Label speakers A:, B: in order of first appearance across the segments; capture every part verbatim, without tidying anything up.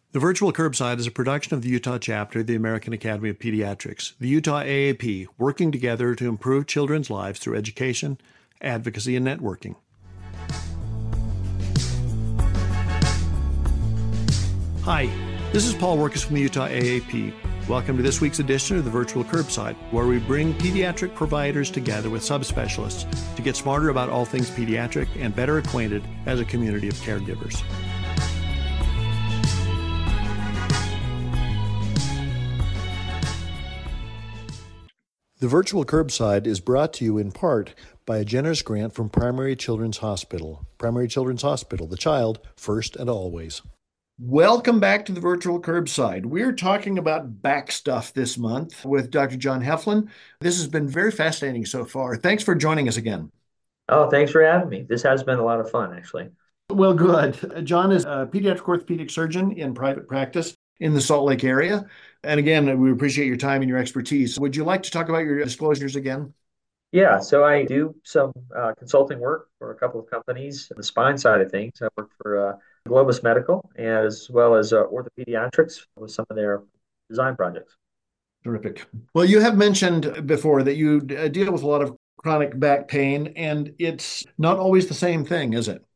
A: The Virtual Curbside is a production of the Utah chapter of the American Academy of Pediatrics, the Utah A A P, working together to improve children's lives through education, advocacy, and networking. Hi, this is Paul Workus from the Utah A A P. Welcome to this week's edition of the Virtual Curbside, where we bring pediatric providers together with subspecialists to get smarter about all things pediatric and better acquainted as a community of caregivers. The Virtual Curbside is brought to you in part by a generous grant from Primary Children's Hospital. Primary Children's Hospital, the child first and always. Welcome back to the Virtual Curbside. We're talking about back stuff this month with Doctor John Heflin. This has been very fascinating so far. Thanks for joining us again.
B: Oh, thanks for having me. This has been a lot of fun, actually.
A: Well, good. John is a pediatric orthopedic surgeon in private practice in the Salt Lake area. And again, we appreciate your time and your expertise. Would you like to talk about your disclosures again?
B: Yeah, so I do some uh, consulting work for a couple of companies on the spine side of things. I work for uh, Globus Medical as well as uh, Orthopediatrics with some of their design projects.
A: Terrific. Well, you have mentioned before that you uh, deal with a lot of chronic back pain, and it's not always the same thing, is it?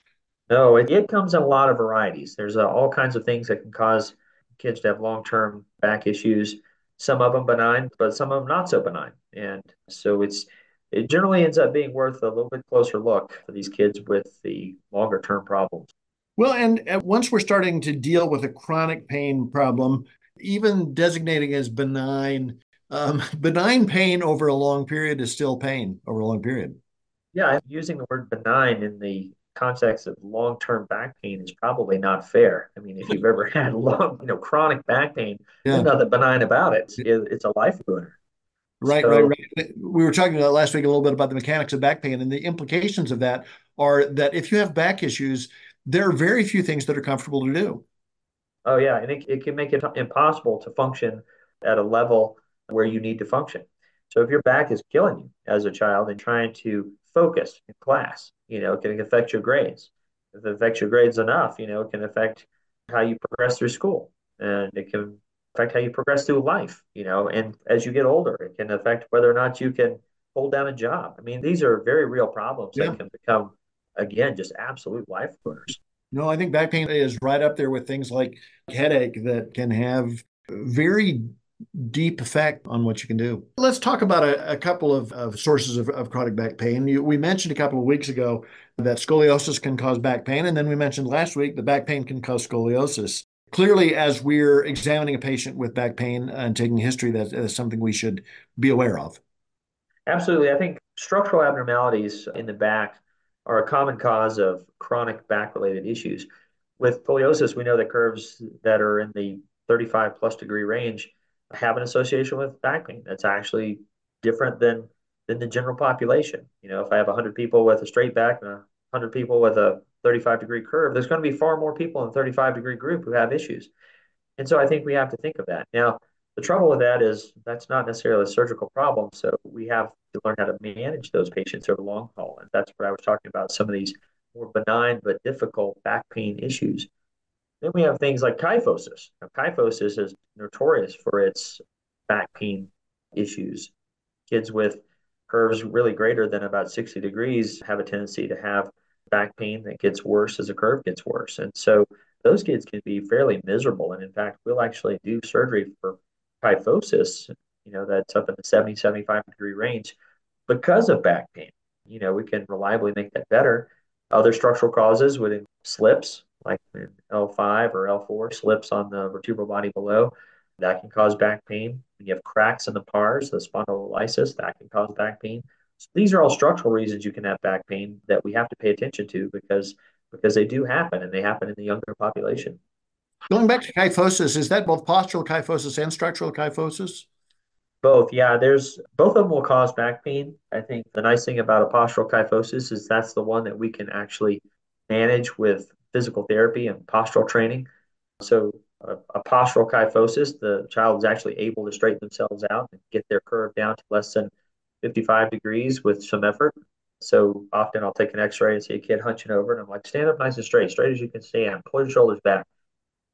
B: No, it, it comes in a lot of varieties. There's uh, all kinds of things that can cause kids to have long-term back issues. Some of them benign, but some of them not so benign. And so it's it generally ends up being worth a little bit closer look for these kids with the longer-term problems.
A: Well, and uh, once we're starting to deal with a chronic pain problem, even designating as benign, um, benign pain over a long period is still pain over a long period.
B: Yeah, using the word benign in the context of long-term back pain is probably not fair. I mean, if you've ever had long, you know, chronic back pain, there's
A: Yeah.
B: nothing benign about it. It- It's a life ruiner.
A: Right, right,
B: So,
A: right. We were talking about last week a little bit about the mechanics of back pain, and the implications of that are that if you have back issues, there are very few things that are comfortable to do.
B: oh yeah, and it, it can make it impossible to function at a level where you need to function. So if your back is killing you as a child and trying to focus in class, you know, it can affect your grades. If it affects your grades enough, you know, it can affect how you progress through school, and it can affect how you progress through life, you know, and as you get older, it can affect whether or not you can hold down a job. I mean, these are very real problems
A: Yeah.
B: that can become, again, just absolute life ruiners.
A: No, I think back pain is right up there with things like headache that can have very deep effect on what you can do. Let's talk about a, a couple of, of sources of, of chronic back pain. You, we mentioned a couple of weeks ago that scoliosis can cause back pain, and then we mentioned last week that back pain can cause scoliosis. Clearly, as we're examining a patient with back pain and taking history, that is something we should be aware of.
B: Absolutely. I think structural abnormalities in the back are a common cause of chronic back related issues. With scoliosis, we know that curves that are in the thirty-five plus degree range have an association with back pain. That's actually different than than the general population. You know, if I have one hundred people with a straight back and one hundred people with a thirty-five degree curve, there's going to be far more people in the thirty-five degree group who have issues. And so I think we have to think of that. Now, the trouble with that is that's not necessarily a surgical problem. So we have to learn how to manage those patients over the long haul. And that's what I was talking about, some of these more benign but difficult back pain issues. Then we have things like kyphosis. Now, kyphosis is notorious for its back pain issues. Kids with curves really greater than about sixty degrees have a tendency to have back pain that gets worse as the curve gets worse. And so those kids can be fairly miserable. And in fact, we'll actually do surgery for kyphosis, you know, that's up in the seventy, seventy-five degree range because of back pain. You know, we can reliably make that better. Other structural causes would include slips, like L five or L four, slips on the vertebral body below. That can cause back pain. When you have cracks in the pars, the spondylolysis, that can cause back pain. So these are all structural reasons you can have back pain that we have to pay attention to because because they do happen and they happen in the younger population.
A: Going back to kyphosis, is that both postural kyphosis and structural kyphosis?
B: Both, yeah, there's both of them will cause back pain. I think the nice thing about a postural kyphosis is that's the one that we can actually manage with physical therapy and postural training. So a, a postural kyphosis, the child is actually able to straighten themselves out and get their curve down to less than fifty-five degrees with some effort. So often I'll take an x-ray and see a kid hunching over and I'm like, stand up nice and straight, straight as you can stand, pull your shoulders back.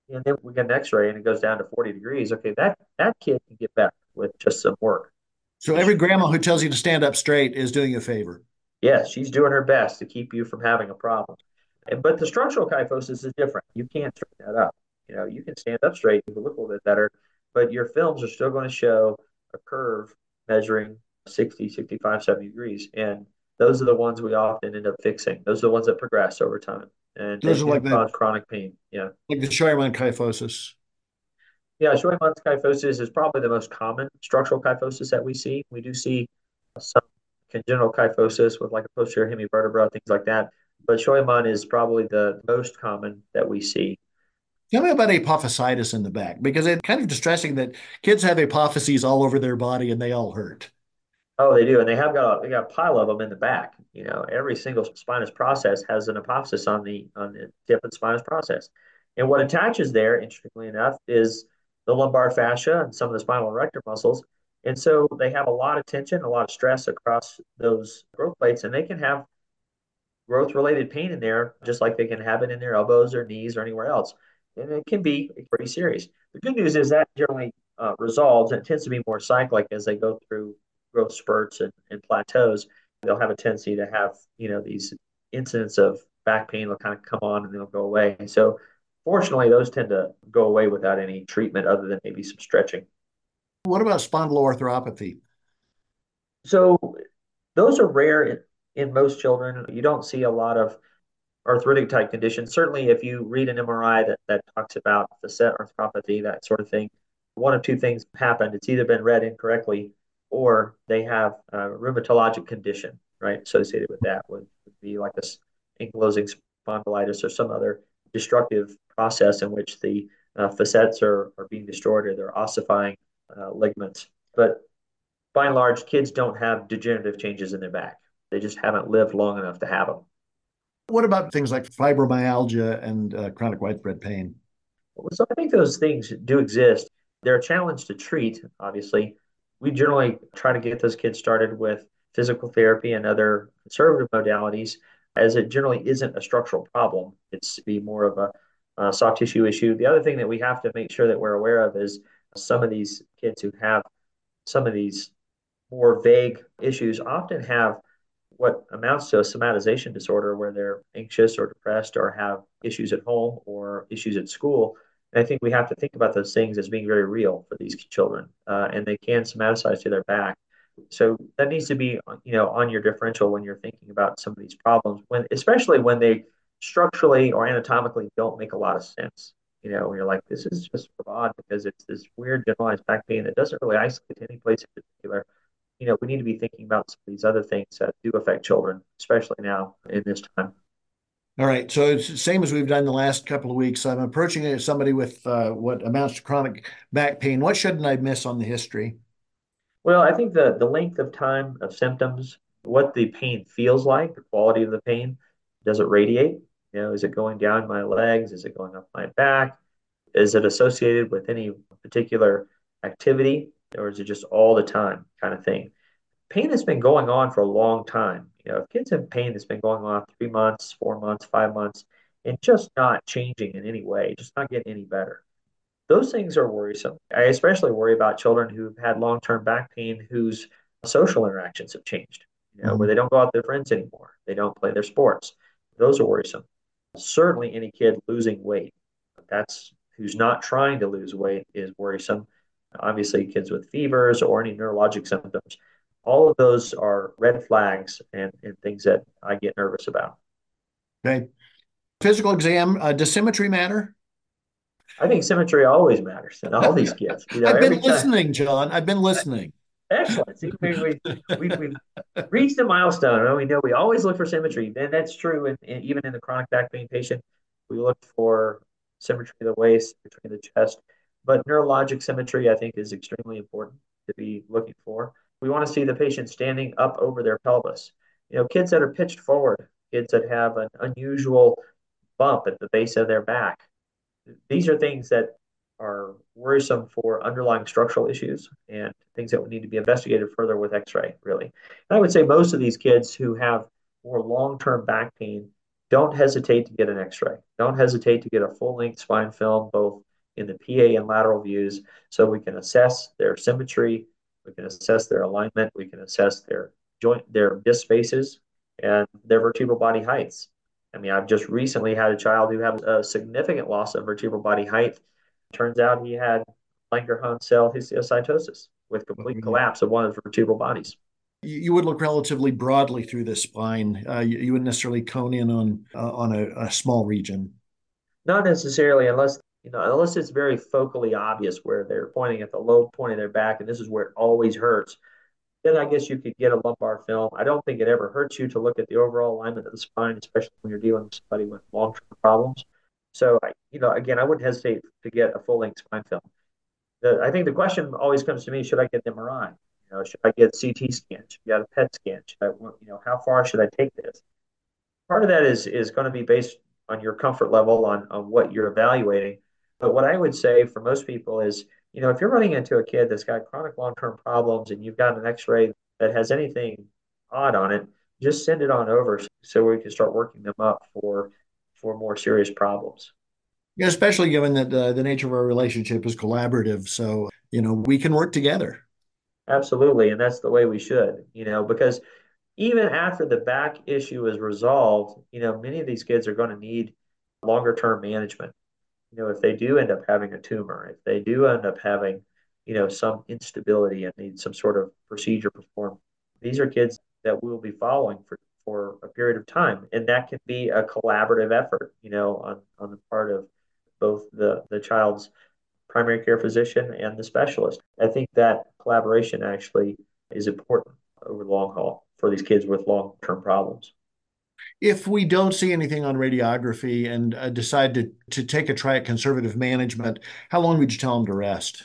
B: and then we get an X-ray and it goes down to forty degrees. Okay, that that kid can get better with just some work.
A: So every grandma who tells you to stand up straight is doing you a favor.
B: Yes, she's doing her best to keep you from having a problem. And, but the structural kyphosis is different. You can't straighten that up. You know, you can stand up straight, you can look a little bit better, but your films are still going to show a curve measuring sixty, sixty-five, seventy degrees. And those are the ones we often end up fixing. Those are the ones that progress over time. And they
A: Those are
B: do
A: like the
B: cause chronic pain. Yeah.
A: like the Scheuermann kyphosis.
B: Yeah, Scheuermann's kyphosis is probably the most common structural kyphosis that we see. We do see some congenital kyphosis with like a posterior hemivertebra, things like that. But Scheuermann is probably the most common that we see.
A: Tell me about apophysitis in the back because it's kind of distressing that kids have apophyses all over their body and they all hurt.
B: Oh, they do, and they have got a, they got a pile of them in the back. You know, every single spinous process has an apophysis on the on the tip of the spinous process, and what attaches there, interestingly enough, is the lumbar fascia and some of the spinal erector muscles, and so they have a lot of tension, a lot of stress across those growth plates, and they can have growth related pain in there, just like they can have it in their elbows or knees or anywhere else, and it can be pretty serious. The good news is that generally uh, resolves, and it tends to be more cyclic as they go through growth spurts and, and plateaus. They'll have a tendency to have, you know, these incidents of back pain will kind of come on and they'll go away. So fortunately, those tend to go away without any treatment other than maybe some stretching.
A: What about spondyloarthropathy?
B: So those are rare in, in most children. You don't see a lot of arthritic type conditions. Certainly, if you read an M R I that, that talks about facet arthropathy, that sort of thing, one of two things happened. It's either been read incorrectly or they have a rheumatologic condition, right, associated with that, would, would be like a ankylosing spondylitis or some other destructive process in which the uh, facets are, are being destroyed or they're ossifying uh, ligaments. But by and large, kids don't have degenerative changes in their back. They just haven't lived long enough to have them.
A: What about things like fibromyalgia and uh, chronic widespread pain?
B: So I think those things do exist. They're a challenge to treat, obviously. We generally try to get those kids started with physical therapy and other conservative modalities, as it generally isn't a structural problem. It's to be more of a, a soft tissue issue. The other thing that we have to make sure that we're aware of is some of these kids who have some of these more vague issues often have what amounts to a somatization disorder where they're anxious or depressed or have issues at home or issues at school. And I think we have to think about those things as being very real for these children, uh, and they can somaticize to their back. So that needs to be, you know, on your differential when you're thinking about some of these problems, when especially when they structurally or anatomically don't make a lot of sense. You know, when you're like, this is just odd because it's this weird generalized back pain that doesn't really isolate to any place in particular. You know, we need to be thinking about some of these other things that do affect children, especially now in this time.
A: All right. So it's the same as we've done the last couple of weeks. I'm approaching somebody with uh, what amounts to chronic back pain. What shouldn't I miss on the history?
B: Well, I think the, the length of time of symptoms, what the pain feels like, the quality of the pain, does it radiate? You know, is it going down my legs? Is it going up my back? Is it associated with any particular activity, or is it just all the time kind of thing? Pain has been going on for a long time. You know, if kids have pain that's been going on three months, four months, five months, and just not changing in any way, just not getting any better, those things are worrisome. I especially worry about children who've had long-term back pain whose social interactions have changed, you know, where
A: Mhm.
B: they don't go out with their friends anymore. They don't play their sports. Those are worrisome. Certainly any kid losing weight, that's who's not trying to lose weight is worrisome. Obviously, kids with fevers or any neurologic symptoms, all of those are red flags and, and things that I get nervous about.
A: Okay. Physical exam, uh, does symmetry matter?
B: I think symmetry always matters in all these kids. You know,
A: I've been
B: every time.
A: listening, John. I've been listening.
B: Excellent. See, we, we, we, we've reached a milestone. And we know we always look for symmetry. And that's true. And even in the chronic back pain patient, we look for symmetry of the waist, between the chest. But neurologic symmetry, I think, is extremely important to be looking for. We want to see the patient standing up over their pelvis. You know, kids that are pitched forward, kids that have an unusual bump at the base of their back, these are things that are worrisome for underlying structural issues and things that would need to be investigated further with x-ray, really. And I would say most of these kids who have more long-term back pain don't hesitate to get an x-ray. Don't hesitate to get a full-length spine film, both in the P A and lateral views, so we can assess their symmetry, we can assess their alignment, we can assess their joint, their disc spaces, and their vertebral body heights. I mean, I've just recently had a child who had a significant loss of vertebral body height. Turns out he had Langerhans cell histiocytosis with complete collapse of one of his vertebral bodies.
A: You would look relatively broadly through the spine. Uh, you, you wouldn't necessarily cone in on uh, on a, a small region.
B: Not necessarily, unless you know, unless it's very focally obvious where they're pointing at the low point of their back, and this is where it always hurts. Then I guess you could get a lumbar film. I don't think it ever hurts you to look at the overall alignment of the spine, especially when you're dealing with somebody with long-term problems. So, I, you know, again, I wouldn't hesitate to get a full-length spine film. The, I think the question always comes to me: should I get an M R I? You know, should I get C T scan? Should I get a P E T scan? Should I, you know, how far should I take this? Part of that is is going to be based on your comfort level on on what you're evaluating. But what I would say for most people is, you know, if you're running into a kid that's got chronic long-term problems and you've got an X-ray that has anything odd on it, just send it on over so we can start working them up for for more serious problems.
A: Yeah, especially given that uh, the nature of our relationship is collaborative. So, you know, we can work together.
B: Absolutely, and that's the way we should, you know, because even after the back issue is resolved, you know, many of these kids are going to need longer term management. You know, if they do end up having a tumor, if they do end up having, you know, some instability and need some sort of procedure performed, these are kids that we'll be following for, for a period of time. And that can be a collaborative effort, you know, on, on the part of both the, the child's primary care physician and the specialist. I think that collaboration actually is important over the long haul for these kids with long term problems.
A: If we don't see anything on radiography and uh, decide to, to take a try at conservative management, how long would you tell them to rest?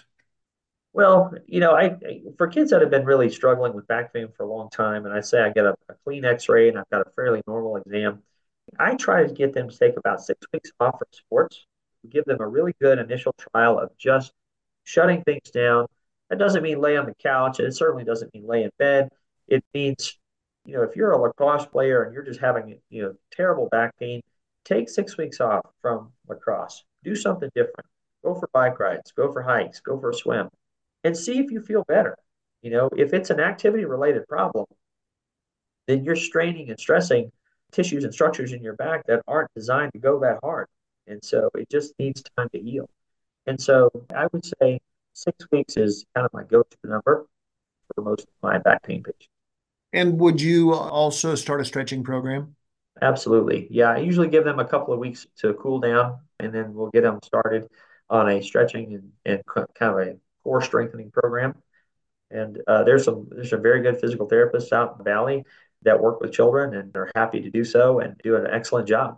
B: Well, you know, I for kids that have been really struggling with back pain for a long time, and I say I get a, a clean X-ray and I've got a fairly normal exam, I try to get them to take about six weeks off from sports, give them a really good initial trial of just shutting things down. That doesn't mean lay on the couch. It certainly doesn't mean lay in bed. It means, you know, if you're a lacrosse player and you're just having, you know, terrible back pain, take six weeks off from lacrosse. Do something different. Go for bike rides, go for hikes, go for a swim, and see if you feel better. You know, if it's an activity related problem, then you're straining and stressing tissues and structures in your back that aren't designed to go that hard. And so it just needs time to heal. And so I would say six weeks is kind of my go-to number for most of my back pain patients.
A: And would you also start a stretching program?
B: Absolutely. Yeah, I usually give them a couple of weeks to cool down, and then we'll get them started on a stretching and, and kind of a core strengthening program. And uh, there's some there's some very good physical therapists out in the valley that work with children and are happy to do so and do an excellent job.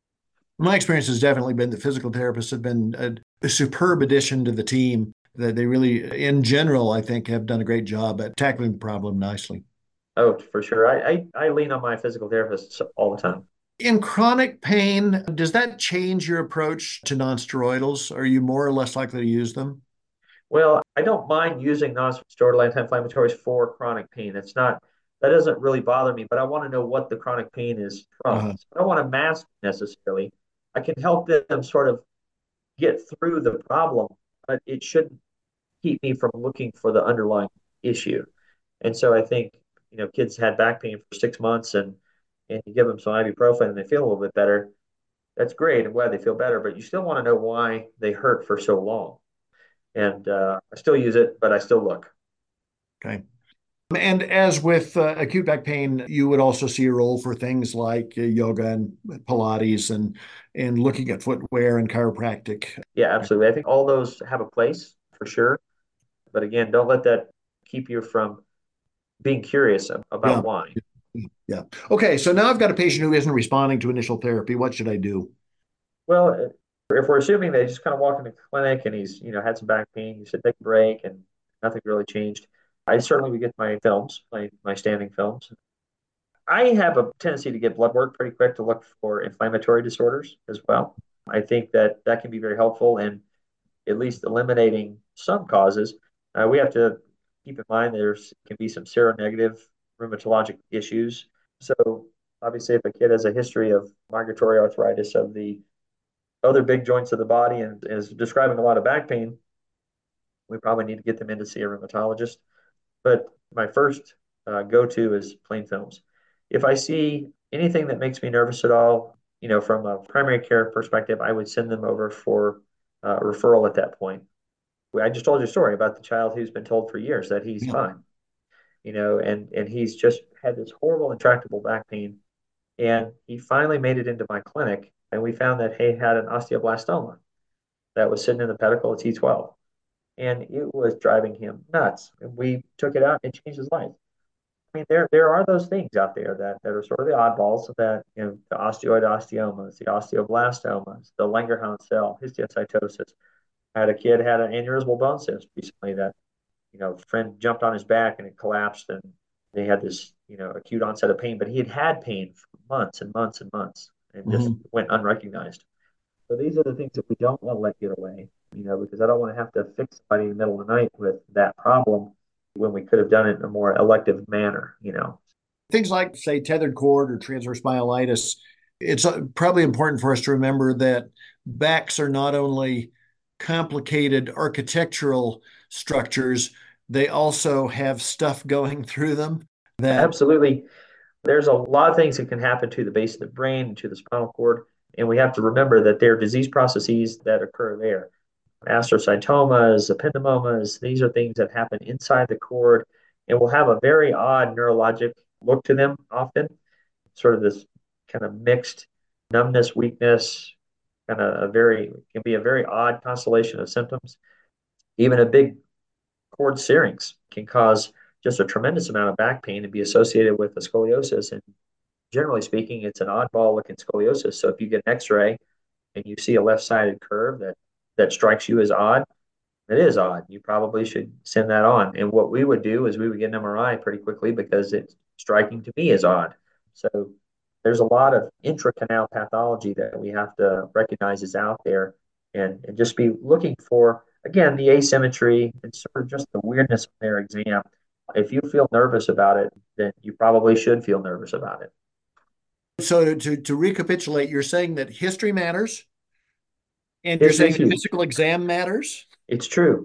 A: My experience has definitely been that physical therapists have been a, a superb addition to the team. That they really, in general, I think, have done a great job at tackling the problem nicely.
B: Oh, for sure. I, I, I lean on my physical therapists all the time.
A: In chronic pain, does that change your approach to nonsteroidals? Are you more or less likely to use them?
B: Well, I don't mind using non-steroidal anti-inflammatories for chronic pain. It's not that doesn't really bother me, but I want to know what the chronic pain is from.
A: Uh-huh.
B: So I don't want to mask necessarily. I can help them sort of get through the problem, but it shouldn't keep me from looking for the underlying issue. And so I think, you know, kids had back pain for six months and and you give them some ibuprofen and they feel a little bit better. That's great. I'm glad they feel better, but you still want to know why they hurt for so long. And uh, I still use it, but I still look.
A: Okay. And as with uh, acute back pain, you would also see a role for things like uh, yoga and Pilates and and looking at footwear and chiropractic.
B: Yeah, absolutely. I think all those have a place for sure. But again, don't let that keep you from being curious
A: Yeah.
B: about why.
A: Yeah. Okay. So now I've got a patient who isn't responding to initial therapy. What should I do?
B: Well, if we're assuming they just kind of walked into the clinic and he's, you know, had some back pain, you said take a break and nothing really changed, I certainly would get my films, my, my standing films. I have a tendency to get blood work pretty quick to look for inflammatory disorders as well. I think that that can be very helpful in at least eliminating some causes. Uh, we have to keep in mind there's can be some seronegative rheumatologic issues. So Obviously, if a kid has a history of migratory arthritis of the other big joints of the body and is describing a lot of back pain, we probably need to get them in to see a rheumatologist. But my first uh, go-to is plain films. If I see anything that makes me nervous at all, you know, from a primary care perspective, I would send them over for uh, referral at that point. I just told you a story about the child who's been told for years that he's
A: Yeah.
B: fine, you know, and and he's just had this horrible intractable back pain, and he finally made it into my clinic, and we found that he had an osteoblastoma that was sitting in the pedicle of T twelve, and it was driving him nuts. And we took it out and it changed his life. I mean, there there are those things out there that, that are sort of the oddballs that, you know, the osteoid osteomas, the osteoblastomas, the Langerhans cell, histiocytosis. I had a kid had an aneurysmal bone cyst recently that, you know, a friend jumped on his back and it collapsed, and they had this, you know, acute onset of pain, but he had had pain for months and months and months and just
A: Mhm.
B: went unrecognized. So these are the things that we don't want to let get away, you know, because I don't want to have to fix somebody in the middle of the night with that problem when we could have done it in a more elective manner, you know.
A: Things like, say, tethered cord or transverse myelitis, it's uh, probably important for us to remember that backs are not only complicated architectural structures, they also have stuff going through them that,
B: Absolutely. There's a lot of things that can happen to the base of the brain and to the spinal cord. And we have to remember that there are disease processes that occur there. Astrocytomas, ependymomas, these are things that happen inside the cord and will have a very odd neurologic look to them often, sort of this kind of mixed numbness, weakness, kind of a very, can be a very odd constellation of symptoms. Even a big cord syrinx can cause just a tremendous amount of back pain and be associated with a scoliosis. And generally speaking, it's an oddball looking scoliosis. So if you get an x-ray and you see a left-sided curve that, that strikes you as odd, it is odd. You probably should send that on. And what we would do is we would get an M R I pretty quickly because it's striking to me as odd. So there's a lot of intracanal pathology that we have to recognize is out there, and, and just be looking for, again, the asymmetry and sort of just the weirdness of their exam. If you feel nervous about it, then you probably should feel nervous about it.
A: so to, to, to recapitulate, you're saying that history matters, and you're
B: History
A: saying
B: is
A: that
B: huge.
A: physical exam matters.
B: It's true.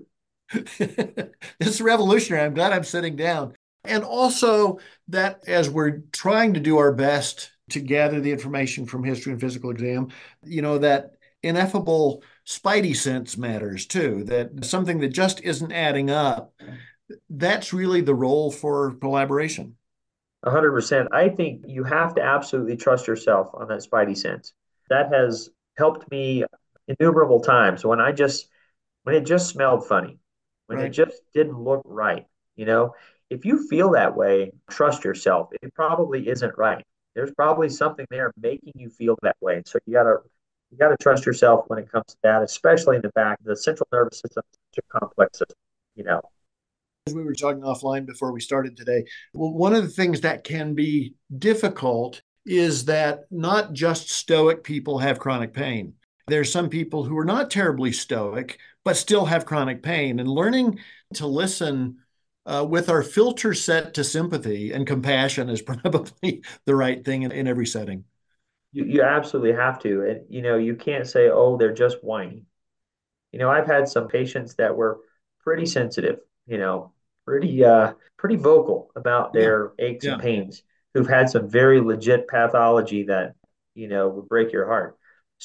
A: This is revolutionary. I'm glad I'm sitting down. And also that as we're trying to do our best to gather the information from history and physical exam, you know, that ineffable spidey sense matters too, that something that just isn't adding up, that's really the role for collaboration.
B: one hundred percent. I think you have to absolutely trust yourself on that spidey sense. That has helped me innumerable times when I just when it just smelled funny, when it
A: Right.
B: just didn't look right. You know, if you feel that way, trust yourself. It probably isn't right. There's probably something there making you feel that way. So you gotta you gotta trust yourself when it comes to that, especially in the back. The central nervous system is such a complex system, you know.
A: As we were talking offline before we started today, well, one of the things that can be difficult is that not just stoic people have chronic pain. There's some people who are not terribly stoic, but still have chronic pain. And learning to listen uh, with our filter set to sympathy and compassion is probably the right thing in, in every setting.
B: You you absolutely have to. And you know, you can't say, oh, they're just whiny. You know, I've had some patients that were pretty sensitive, you know, pretty uh pretty vocal about
A: Yeah.
B: their aches and
A: Yeah.
B: pains, who've had some very legit pathology that, you know, would break your heart.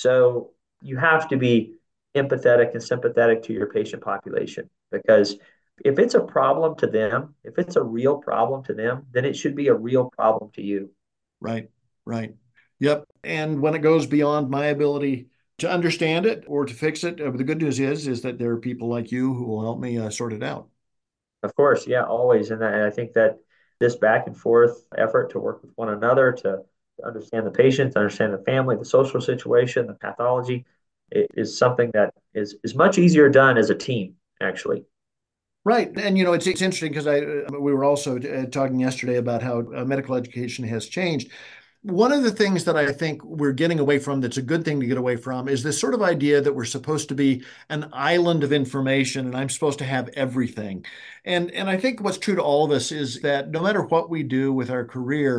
B: So you have to be empathetic and sympathetic to your patient population, because if it's a problem to them, if it's a real problem to them, then it should be a real problem to you.
A: Right. Right. Yep. And when it goes beyond my ability to understand it or to fix it, uh, the good news is is that there are people like you who will help me uh, sort it out.
B: Of course, yeah, always. And I, and I think that this back and forth effort to work with one another, to, to understand the patient, to understand the family, the social situation, the pathology, i- is something that is, is much easier done as a team, actually.
A: Right. And, you know, it's, it's interesting because I uh, we were also uh, talking yesterday about how uh, medical education has changed. One of the things that I think we're getting away from that's a good thing to get away from is this sort of idea that we're supposed to be an island of information and I'm supposed to have everything. And and I think what's true to all of us is that no matter what we do with our career,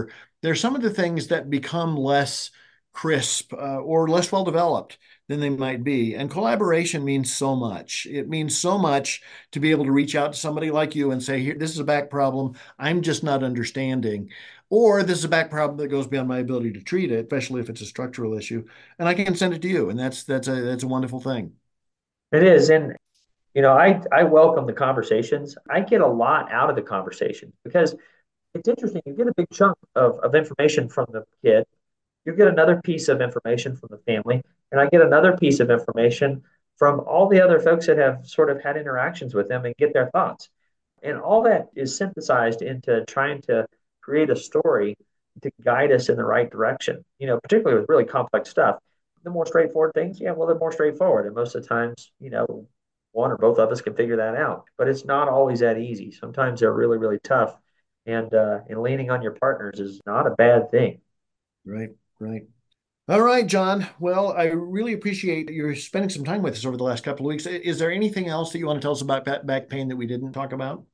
A: There's some of the things that become less crisp uh, or less well developed than they might be. And collaboration means so much. It means so much to be able to reach out to somebody like you and say, here, this is a back problem I'm just not understanding. Or this is a back problem that goes beyond my ability to treat it, especially if it's a structural issue. And I can send it to you. And that's that's a that's a wonderful thing.
B: It is. And, you know, I, I welcome the conversations. I get a lot out of the conversation because it's interesting. You get a big chunk of, of information from the kid. You get another piece of information from the family, and I get another piece of information from all the other folks that have sort of had interactions with them and get their thoughts. And all that is synthesized into trying to create a story to guide us in the right direction, you know, particularly with really complex stuff. The more straightforward things, yeah, well, they're more straightforward. And most of the times, you know, one or both of us can figure that out. But it's not always that easy. Sometimes they're really, really tough. And uh, and leaning on your partners is not a bad thing.
A: Right. Right. All right, John. Well, I really appreciate you spending some time with us over the last couple of weeks. Is there anything else that you want to tell us about back pain that we didn't talk about?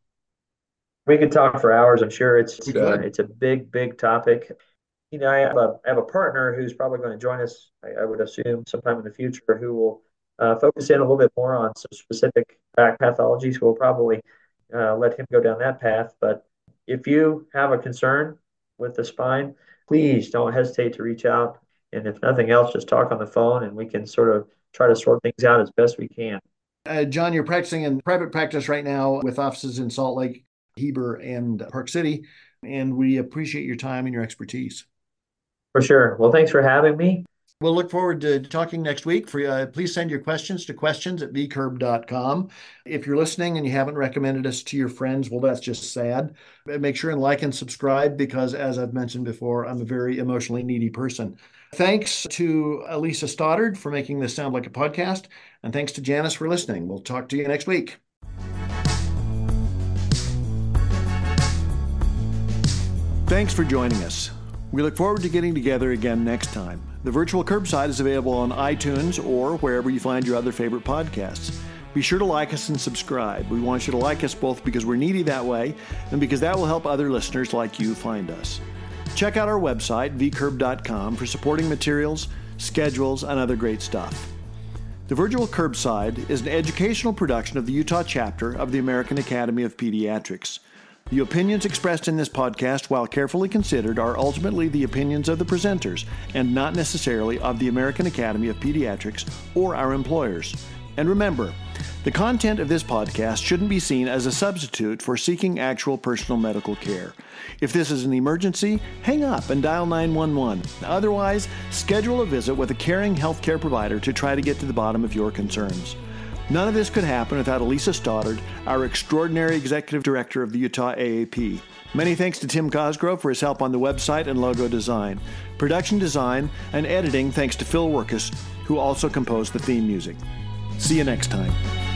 B: We could talk for hours. I'm sure it's uh, it's a big, big topic. You know, I have a, I have a partner who's probably going to join us, I, I would assume, sometime in the future, who will uh, focus in a little bit more on some specific back pathologies. So we'll probably uh, let him go down that path. But if you have a concern with the spine, please don't hesitate to reach out. And if nothing else, just talk on the phone and we can sort of try to sort things out as best we can.
A: Uh, John, you're practicing in private practice right now with offices in Salt Lake, Heber, and Park City. And we appreciate your time and your expertise.
B: For sure. Well, thanks for having me.
A: We'll look forward to talking next week. For uh, please send your questions to questions at v curb dot com. If you're listening and you haven't recommended us to your friends, well, that's just sad. Make sure and like and subscribe because, as I've mentioned before, I'm a very emotionally needy person. Thanks to Elisa Stoddard for making this sound like a podcast, and thanks to Janice for listening. We'll talk to you next week. Thanks for joining us. We look forward to getting together again next time. The Virtual Curbside is available on iTunes or wherever you find your other favorite podcasts. Be sure to like us and subscribe. We want you to like us both because we're needy that way and because that will help other listeners like you find us. Check out our website, v curb dot com, for supporting materials, schedules, and other great stuff. The Virtual Curbside is an educational production of the Utah chapter of the American Academy of Pediatrics. The opinions expressed in this podcast, while carefully considered, are ultimately the opinions of the presenters and not necessarily of the American Academy of Pediatrics or our employers. And remember, the content of this podcast shouldn't be seen as a substitute for seeking actual personal medical care. If this is an emergency, hang up and dial nine one one. Otherwise, schedule a visit with a caring healthcare provider to try to get to the bottom of your concerns. None of this could happen without Elisa Stoddard, our extraordinary executive director of the Utah A A P. Many thanks to Tim Cosgrove for his help on the website and logo design. Production design and editing thanks to Phil Workus, who also composed the theme music. See you next time.